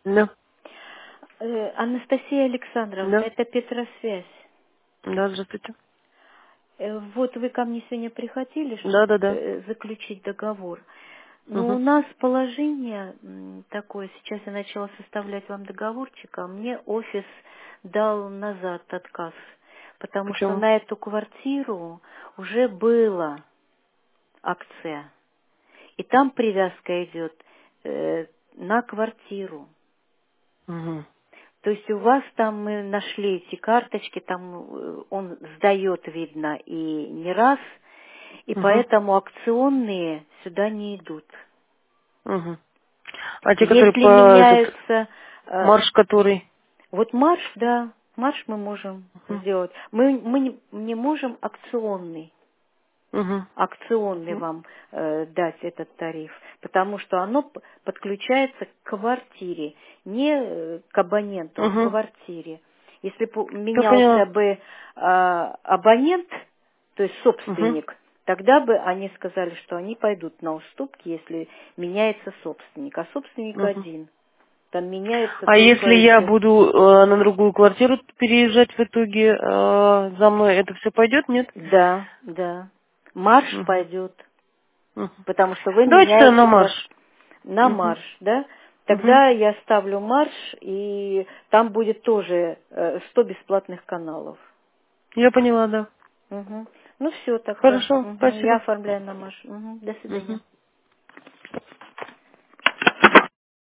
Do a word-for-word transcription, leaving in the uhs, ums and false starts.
Да, Э, Анастасия Александровна, да, это Петросвязь. да, здравствуйте. Э, Вот вы ко мне сегодня приходили, Да, чтобы да, да. заключить договор. Но у Угу. нас положение м, такое, сейчас я начала составлять вам договорчик, а мне офис дал назад отказ, потому что Почему? на эту квартиру уже была акция, и там привязка идет э, на квартиру. Угу. То есть у вас там мы нашли эти карточки, там э, он сдает, видно, и не раз, и Угу. поэтому акционные сюда не идут. Угу. А те, которые Если по этот меняются, э, марш, который... вот марш, да, марш мы можем Угу. сделать. Мы, мы не, не можем акционный. Угу. акционный вам э, дать этот тариф, потому что оно п- подключается к квартире, не э, к абоненту, а к Угу. квартире. Если бы Я менялся поняла. бы а, абонент, то есть Угу. собственник, тогда бы они сказали, что они пойдут на уступки, если меняется собственник. А собственник Угу. один. Там меняются А только если я эти. буду э, на другую квартиру переезжать в итоге, э, за мной это все пойдет, нет? Да, да. Марш Угу. пойдет. Угу. Потому что вы Давайте тогда на меняете марш. квартиру на Угу. марш, да? Угу. Тогда я ставлю марш, и там будет тоже э, сто бесплатных каналов. Я поняла, да. Мгм. Ну все тогда. Хорошо, Мгм. Я спасибо. оформляю на марш. Мгм. До Угу. свидания.